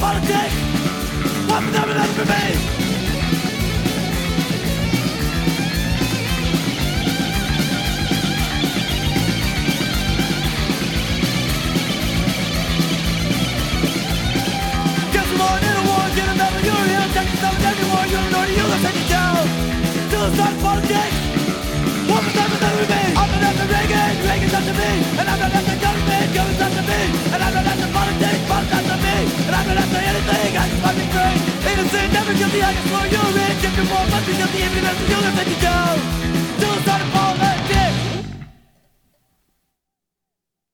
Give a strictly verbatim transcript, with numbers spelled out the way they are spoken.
politics. One for them and another for me. Guess we're born in a war, get a medal, you're a hero, take yourself in every war, you're an order, you'll take it down. Still start politics. One for them and another for me. I'm not after Reagan, Reagan's after me. And I'm not after government, government's after me. And I'm not after politics, politics after me. And I'm not after anything, I just want to be free. Innocent, never guilty, I can throw you in. If you're more, must be guilty, if you're not, you'll take it down.